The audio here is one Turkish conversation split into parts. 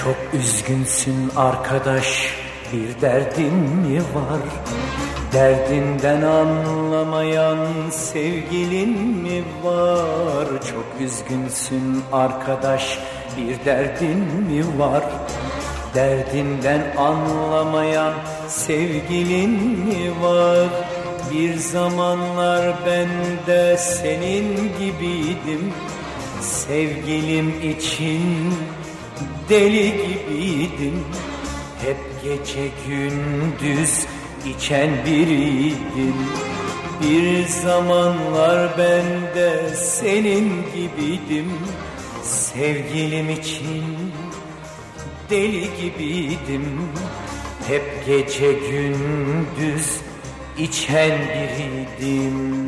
Çok üzgünsün arkadaş, bir derdin mi var? Derdinden anlamayan sevgilin mi var? Çok üzgünsün arkadaş, bir derdin mi var? Derdinden anlamayan sevgilin mi var? Bir zamanlar ben de senin gibiydim, sevgilim için deli gibiydim. Hep gece gündüz içen biriydim. Bir zamanlar ben de senin gibiydim, sevgilim için deli gibiydim. Hep gece gündüz içen biriydim.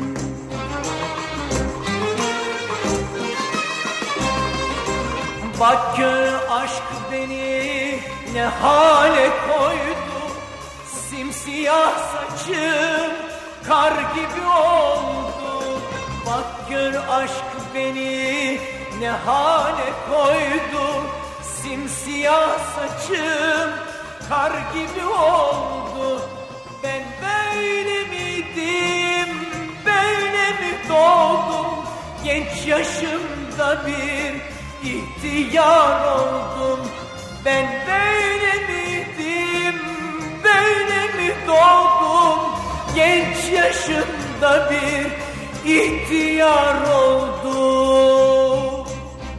Bak gör aşk beni ne hale koydu, simsiyah saçım kar gibi oldu. Bak gör aşk beni ne hale koydu, simsiyah saçım kar gibi oldu. Ben böyle miydim, böyle mi doğdum? Genç yaşımda bir ihtiyar oldum. Ben böyle miydim, böyle mi doğdum? Genç yaşımda bir ihtiyar oldum.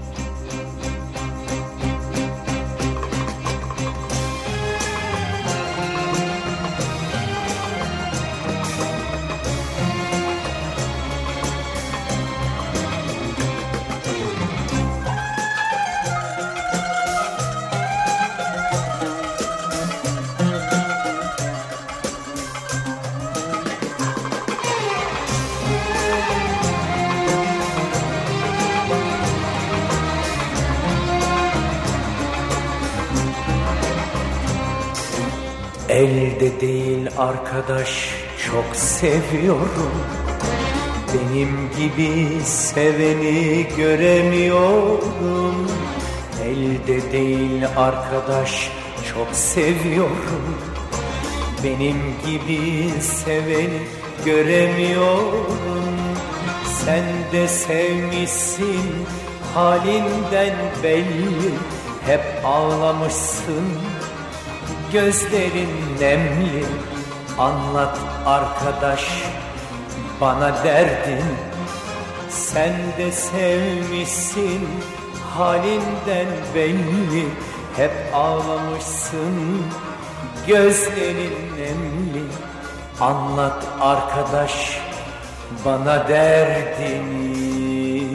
Elde değil arkadaş, çok seviyorum. Benim gibi seveni göremiyorum. Elde değil arkadaş, çok seviyorum. Benim gibi seveni göremiyorum. Sen de sevmişsin, halinden belli. Hep ağlamışsın, gözlerin nemli. Anlat arkadaş bana derdin. Sen de sevmişsin, halinden belli. Hep ağlamışsın, gözlerin nemli. Anlat arkadaş bana derdini.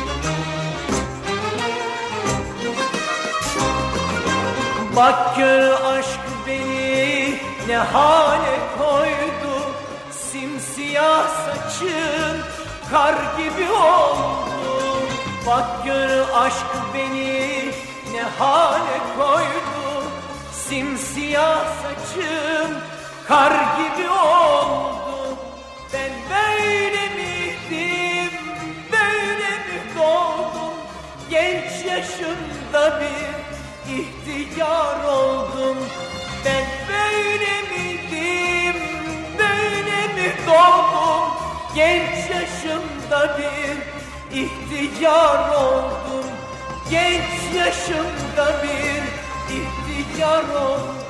Bak gör aşk beni ne hale koydu, simsiyah saçın kar gibi oldu. Bak gör aşk beni ne hale koydu, simsiyah saçım kar gibi oldu. Ben böyle miydim, böyle mi doğdum? Genç yaşımda bir ihtiyar oldum. Ben böyle miydim, böyle mi doğdum? Genç yaşımda bir ihtiyar oldum. Genç yaşımda bir ihtiyar oldum.